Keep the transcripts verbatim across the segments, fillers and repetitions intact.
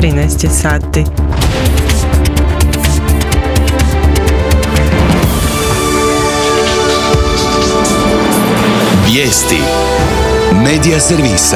trinaest je sati. Vijesti Medija servisa.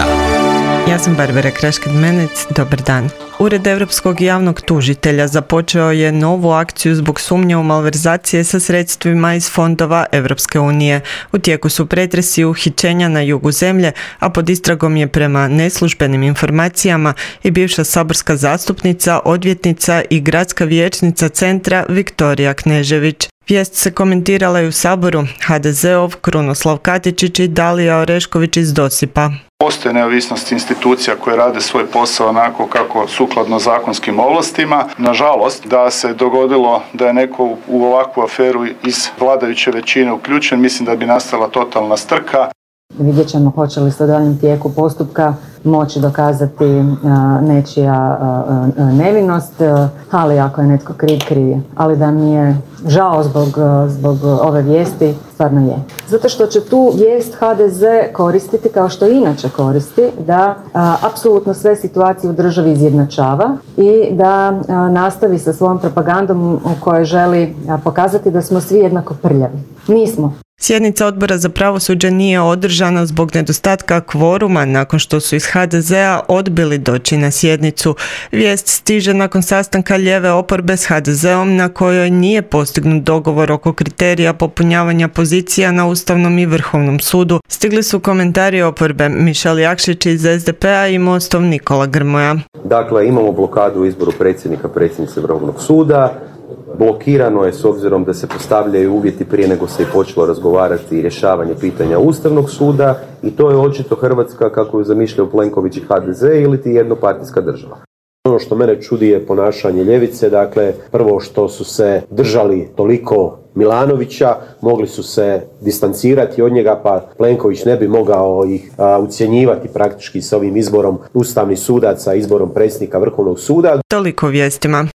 Ja sam Barbara Kraškad-Menec, dobar dan. Ured Europskog javnog tužitelja započeo je novu akciju zbog sumnje u malverzacije sa sredstvima iz fondova Europske unije. U tijeku su pretresi i uhićenja na jugu zemlje, a pod istragom je prema neslužbenim informacijama i bivša saborska zastupnica, odvjetnica i gradska vijećnica centra Viktorija Knežević. Vijest se komentirala i u Saboru. ha de zeov Krunoslav Katičić i Dalija Orešković iz Dosipa. Postoje neovisnost institucija koje rade svoj posao onako kako sukladno zakonskim ovlastima. Nažalost, da se dogodilo da je neko u ovakvu aferu iz vladajuće većine uključen, mislim da bi nastala totalna strka. Vidjet ćemo hoće li se u daljnjem tijeku postupka moći dokazati a, nečija a, a, nevinost, a, ali ako je netko kriv, kriv je. Ali da mi je žao zbog, zbog ove vijesti, stvarno je. Zato što će tu vijest ha de ze koristiti, kao što inače koristi, da a, apsolutno sve situacije u državi izjednačava i da a, nastavi sa svojom propagandom u kojoj želi a, pokazati da smo svi jednako prljavi. Nismo. Sjednica Odbora za pravosuđe nije održana zbog nedostatka kvoruma nakon što su iz ha de zea odbili doći na sjednicu. Vijest stiže nakon sastanka lijeve oporbe s ha de zeom na kojoj nije postignut dogovor oko kriterija popunjavanja pozicija na Ustavnom i Vrhovnom sudu. Stigli su komentari oporbe Mišel Jakšić iz es de pe-a i Mostov Nikola Grmoja. Dakle, imamo blokadu u izboru predsjednika, predsjednice Vrhovnog suda. Blokirano je s obzirom da se postavljaju uvjeti prije nego se je počelo razgovarati i rješavanje pitanja Ustavnog suda i to je očito Hrvatska kako ju zamišljaju Plenković i ha de ze ili ti jednopartijska država. Ono što mene čudi je ponašanje ljevice, dakle prvo što su se držali toliko Milanovića, mogli su se distancirati od njega pa Plenković ne bi mogao ih a, ucjenjivati praktički s ovim izborom ustavnih sudaca, izborom predsjednika Vrhovnog suda. Toliko vijestima.